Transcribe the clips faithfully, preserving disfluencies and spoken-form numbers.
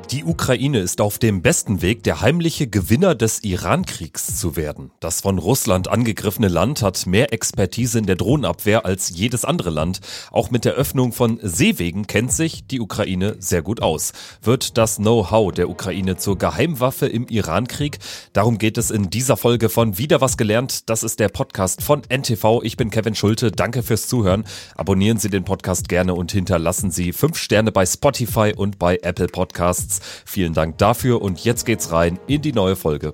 Die Ukraine ist auf dem besten Weg, der heimliche Gewinner des Iran-Kriegs zu werden. Das von Russland angegriffene Land hat mehr Expertise in der Drohnenabwehr als jedes andere Land. Auch mit der Öffnung von Seewegen kennt sich die Ukraine sehr gut aus. Wird das Know-how der Ukraine zur Geheimwaffe im Iran-Krieg? Darum geht es in dieser Folge von Wieder was gelernt. Das ist der Podcast von N T V. Ich bin Kevin Schulte. Danke fürs Zuhören. Abonnieren Sie den Podcast gerne und hinterlassen Sie fünf Sterne bei Spotify und bei Apple Podcasts. Vielen Dank dafür und jetzt geht's rein in die neue Folge.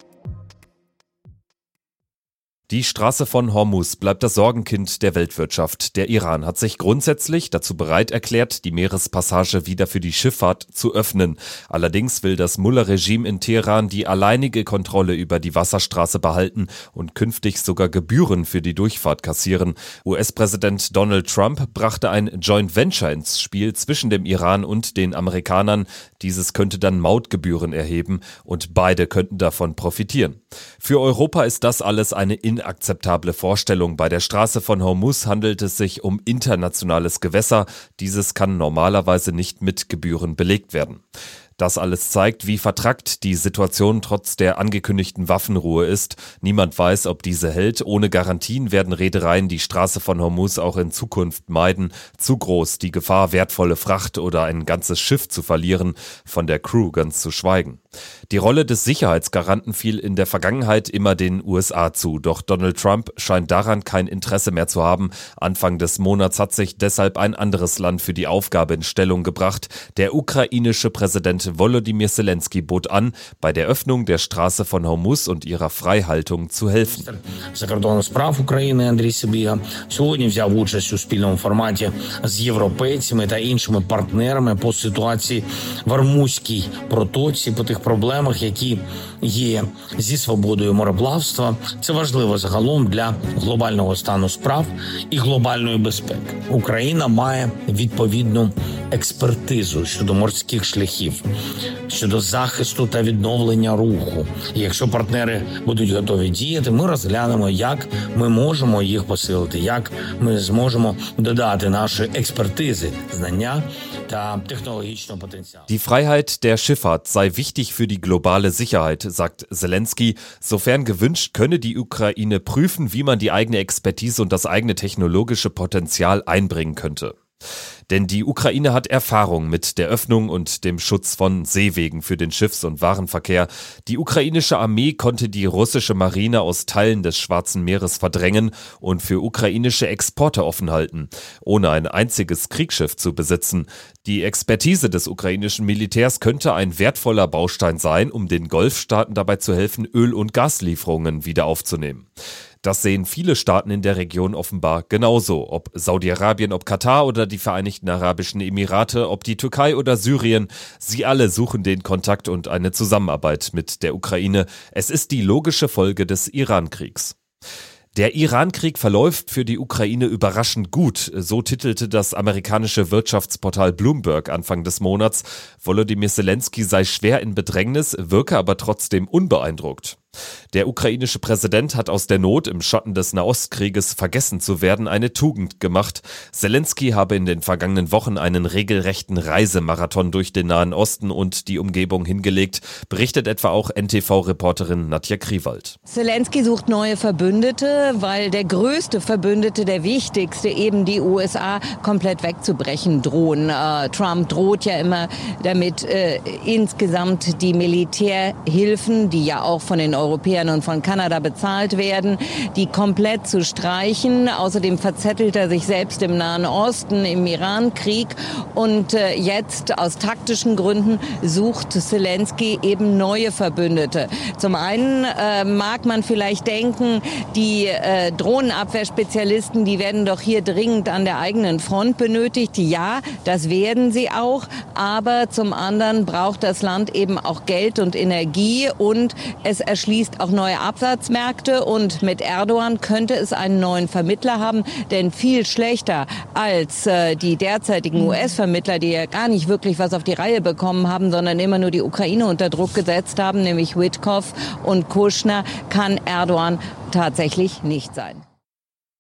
Die Straße von Hormuz bleibt das Sorgenkind der Weltwirtschaft. Der Iran hat sich grundsätzlich dazu bereit erklärt, die Meerespassage wieder für die Schifffahrt zu öffnen. Allerdings will das Mullah-Regime in Teheran die alleinige Kontrolle über die Wasserstraße behalten und künftig sogar Gebühren für die Durchfahrt kassieren. U S-Präsident Donald Trump brachte ein Joint Venture ins Spiel zwischen dem Iran und den Amerikanern. Dieses könnte dann Mautgebühren erheben und beide könnten davon profitieren. Für Europa ist das alles eine inakzeptable Vorstellung. Bei der Straße von Hormuz handelt es sich um internationales Gewässer. Dieses kann normalerweise nicht mit Gebühren belegt werden. Das alles zeigt, wie vertrackt die Situation trotz der angekündigten Waffenruhe ist. Niemand weiß, ob diese hält. Ohne Garantien werden Reedereien die Straße von Hormuz auch in Zukunft meiden. Zu groß die Gefahr, wertvolle Fracht oder ein ganzes Schiff zu verlieren, von der Crew ganz zu schweigen. Die Rolle des Sicherheitsgaranten fiel in der Vergangenheit immer den U S A zu. Doch Donald Trump scheint daran kein Interesse mehr zu haben. Anfang des Monats hat sich deshalb ein anderes Land für die Aufgabe in Stellung gebracht. Der ukrainische Präsident Volodymyr Zelensky bot an, bei der Öffnung der Straße von Hormuz und ihrer Freihaltung zu helfen. Закордонних справ України Андрій Сибіга сьогодні взяв участь у спільному форматі з європейцями та іншими партнерами по ситуації в Ормузькій протоці, по тих проблемах, які є зі свободою мореплавства. Це важливо загалом для глобального стану справ і глобальної безпеки. Україна має відповідну експертизу щодо морських шляхів, щодо захисту та відновлення руху. І якщо партнери будуть готові діяти, ми розглянемо, як ми можемо їх посилити, як ми зможемо додати нашої експертизи, знання та технологічного потенціалу. Die Freiheit der Schifffahrt sei wichtig für die globale Sicherheit, sagt Zelensky. Sofern gewünscht, könne die Ukraine prüfen, wie man die eigene Expertise und das eigene technologische Potenzial einbringen könnte. Denn die Ukraine hat Erfahrung mit der Öffnung und dem Schutz von Seewegen für den Schiffs- und Warenverkehr. Die ukrainische Armee konnte die russische Marine aus Teilen des Schwarzen Meeres verdrängen und für ukrainische Exporte offen halten, ohne ein einziges Kriegsschiff zu besitzen. Die Expertise des ukrainischen Militärs könnte ein wertvoller Baustein sein, um den Golfstaaten dabei zu helfen, Öl- und Gaslieferungen wieder aufzunehmen. Das sehen viele Staaten in der Region offenbar genauso. Ob Saudi-Arabien, ob Katar oder die Vereinigten Arabischen Emirate, ob die Türkei oder Syrien. Sie alle suchen den Kontakt und eine Zusammenarbeit mit der Ukraine. Es ist die logische Folge des Iran-Kriegs. Der Iran-Krieg verläuft für die Ukraine überraschend gut, so titelte das amerikanische Wirtschaftsportal Bloomberg Anfang des Monats. Volodymyr Zelensky sei schwer in Bedrängnis, wirke aber trotzdem unbeeindruckt. Der ukrainische Präsident hat aus der Not im Schatten des Nahostkrieges vergessen zu werden eine Tugend gemacht. Zelensky habe in den vergangenen Wochen einen regelrechten Reisemarathon durch den Nahen Osten und die Umgebung hingelegt, berichtet etwa auch N T V-Reporterin Nadja Kriwald. Zelensky sucht neue Verbündete, weil der größte Verbündete, der wichtigste, eben die U S A, komplett wegzubrechen drohen. Äh, Trump droht ja immer damit, äh, insgesamt die Militärhilfen, die ja auch von den Europäern und von Kanada bezahlt werden, die komplett zu streichen. Außerdem verzettelt er sich selbst im Nahen Osten, im Iran-Krieg. Und äh, jetzt aus taktischen Gründen sucht Zelensky eben neue Verbündete. Zum einen äh, mag man vielleicht denken, die äh, Drohnenabwehrspezialisten, die werden doch hier dringend an der eigenen Front benötigt. Ja, das werden sie auch. Aber zum anderen braucht das Land eben auch Geld und Energie und es erschließt auch neue Absatzmärkte und mit Erdogan könnte es einen neuen Vermittler haben, denn viel schlechter als äh, die derzeitigen U S-Vermittler, die ja gar nicht wirklich was auf die Reihe bekommen haben, sondern immer nur die Ukraine unter Druck gesetzt haben, nämlich Witkoff und Kushner, kann Erdogan tatsächlich nicht sein.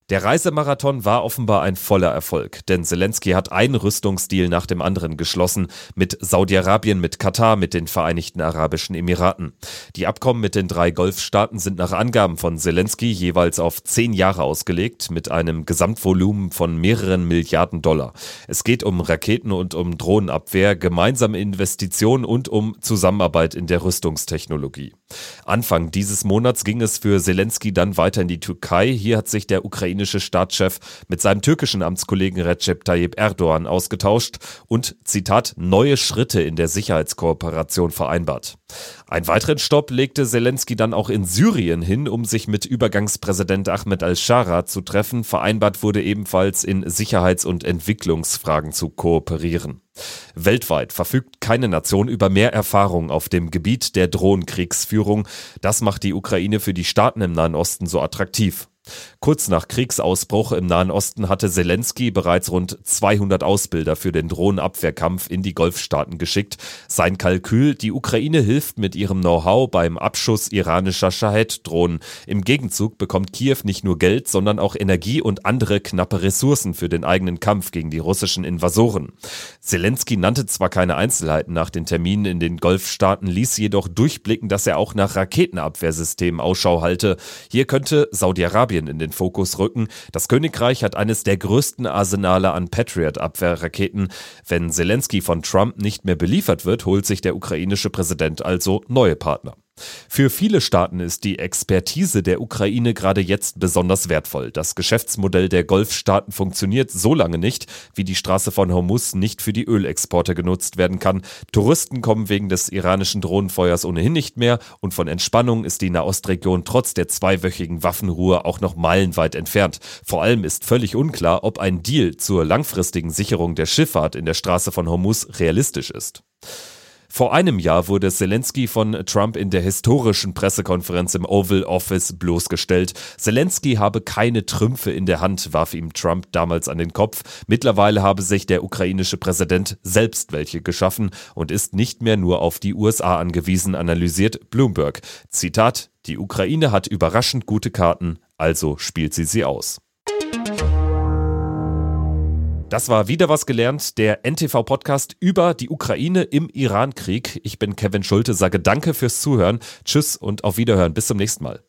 Der Reisemarathon war offenbar ein voller Erfolg, denn Selensky hat einen Rüstungsdeal nach dem anderen geschlossen, mit Saudi-Arabien, mit Katar, mit den Vereinigten Arabischen Emiraten. Die Abkommen mit den drei Golfstaaten sind nach Angaben von Selensky jeweils auf zehn Jahre ausgelegt, mit einem Gesamtvolumen von mehreren Milliarden Dollar. Es geht um Raketen und um Drohnenabwehr, gemeinsame Investitionen und um Zusammenarbeit in der Rüstungstechnologie. Anfang dieses Monats ging es für Selensky dann weiter in die Türkei. Hier hat sich der ukrainische Staatschef mit seinem türkischen Amtskollegen Recep Tayyip Erdogan ausgetauscht und, Zitat, neue Schritte in der Sicherheitskooperation vereinbart. Einen weiteren Stopp legte Selensky dann auch in Syrien hin, um sich mit Übergangspräsident Ahmed al-Shara zu treffen. Vereinbart wurde ebenfalls, in Sicherheits- und Entwicklungsfragen zu kooperieren. Weltweit verfügt keine Nation über mehr Erfahrung auf dem Gebiet der Drohnenkriegsführung. Das macht die Ukraine für die Staaten im Nahen Osten so attraktiv. Kurz nach Kriegsausbruch im Nahen Osten hatte Selensky bereits rund zweihundert Ausbilder für den Drohnenabwehrkampf in die Golfstaaten geschickt. Sein Kalkül: die Ukraine hilft mit ihrem Know-how beim Abschuss iranischer Shahed-Drohnen. Im Gegenzug bekommt Kiew nicht nur Geld, sondern auch Energie und andere knappe Ressourcen für den eigenen Kampf gegen die russischen Invasoren. Selensky nannte zwar keine Einzelheiten nach den Terminen in den Golfstaaten, ließ jedoch durchblicken, dass er auch nach Raketenabwehrsystemen Ausschau halte. Hier könnte Saudi-Arabien in den Fokus rücken. Das Königreich hat eines der größten Arsenale an Patriot-Abwehrraketen. Wenn Selensky von Trump nicht mehr beliefert wird, holt sich der ukrainische Präsident also neue Partner. Für viele Staaten ist die Expertise der Ukraine gerade jetzt besonders wertvoll. Das Geschäftsmodell der Golfstaaten funktioniert so lange nicht, wie die Straße von Hormuz nicht für die Ölexporte genutzt werden kann. Touristen kommen wegen des iranischen Drohnenfeuers ohnehin nicht mehr und von Entspannung ist die Nahostregion trotz der zweiwöchigen Waffenruhe auch noch meilenweit entfernt. Vor allem ist völlig unklar, ob ein Deal zur langfristigen Sicherung der Schifffahrt in der Straße von Hormuz realistisch ist. Vor einem Jahr wurde Selensky von Trump in der historischen Pressekonferenz im Oval Office bloßgestellt. Selensky habe keine Trümpfe in der Hand, warf ihm Trump damals an den Kopf. Mittlerweile habe sich der ukrainische Präsident selbst welche geschaffen und ist nicht mehr nur auf die U S A angewiesen, analysiert Bloomberg. Zitat: Die Ukraine hat überraschend gute Karten, also spielt sie sie aus. Das war wieder was gelernt, der N T V-Podcast über die Ukraine im Iran-Krieg. Ich bin Kevin Schulte, sage danke fürs Zuhören. Tschüss und auf Wiederhören. Bis zum nächsten Mal.